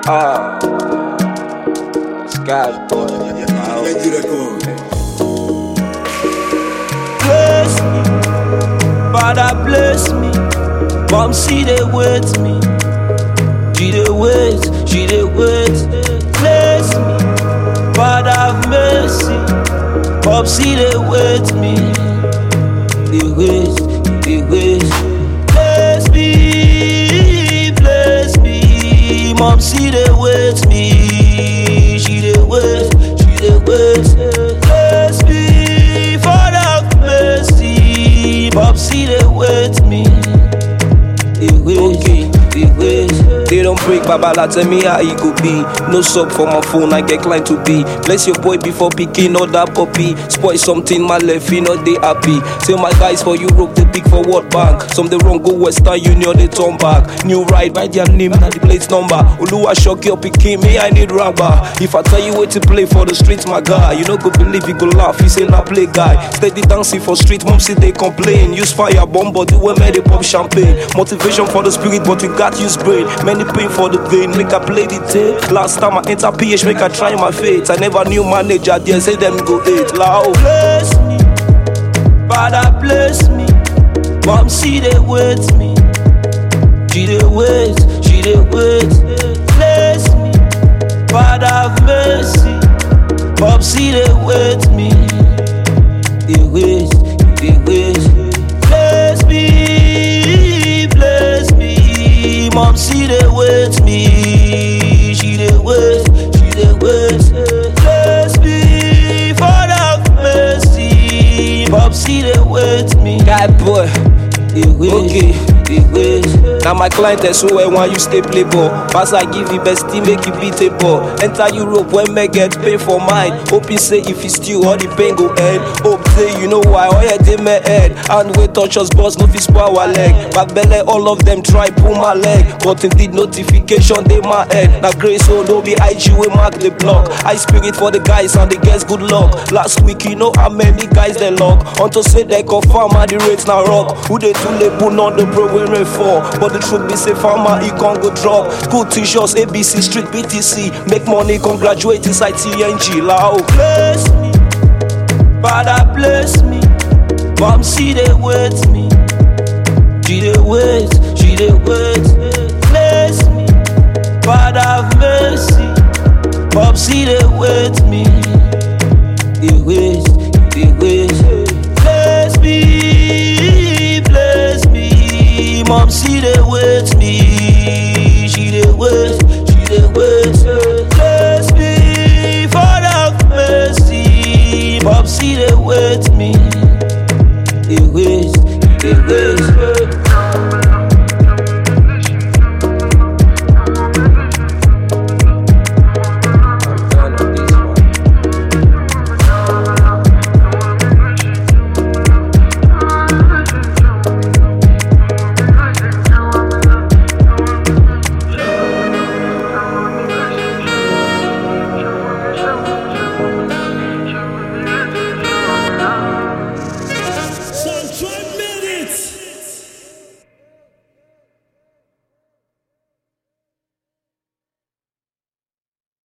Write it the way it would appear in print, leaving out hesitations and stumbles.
Sky boy. Bless me, Father bless me. Mom see they wait me. She dey wait. Bless me, Father have mercy. Mom see they wait me. They wait. Bless me, Mom see they wait me. She dey wait. Bless me, Father have mercy. Mom see they wait me. They wait. They don't break, Babala, tell me how it could be. No sub for my phone, I get client to be. Bless your boy before picking all that puppy. Spoil something, my left, you know they happy. Tell my guys for Europe, they pick for World Bank. Some they wrong, go Western Union, they turn back. New ride, write their name, and the plate number. Oluwa shock your picking, me, I need rubber. If I tell you where to play for the streets, my guy, you know go believe, you go laugh, you say not play guy. Steady dancing for street, mom see they complain. Use fire, bomb, but the women they pop champagne. Motivation for the spirit, but we got use brain. Many pain for the vein, make I play the tape. Last time I enter PH, make I try my fate. I never knew manager there, say them go 8 loud. Bless me, Father bless me. Mom see they wait me. She dey wait. Bless me, Father have mercy. Mom see they wait me. They wait. Bless me, Mom see they wait me. She dey wait. Bless me, Father have mercy. Mom see they wait me. Guy boy. They wait. Now my client is so when you stay play ball. Pass I give you best team, make you beat a ball. Enter Europe when me get pay for mine. Hoping say if it's still all the pain go end. Hope say you know why, oh yeah they my head. And we touch us boss, no fit spoil our leg. Back belly all of them try pull my leg. But indeed notification they my head. Now grace oh no be IG we mark the block. High spirit for the guys and the girls good luck. Last week you know how many guys they lock. Unto say they confirm and the rates now rock. Who they too label on the bro we for. But the truth be say farmer he can't go drop. School t-shirts, ABC, street BTC. Make money, come graduate inside TNG. Lao. Bless me, Father bless me. Mom see they wait me. She dey wait. Bless me, Father have mercy. Mom see they wait me. They wait. Bless me, Mom see they wait me. She dey wait. Bless me, Father have mercy. Mom see they wait me. They wait.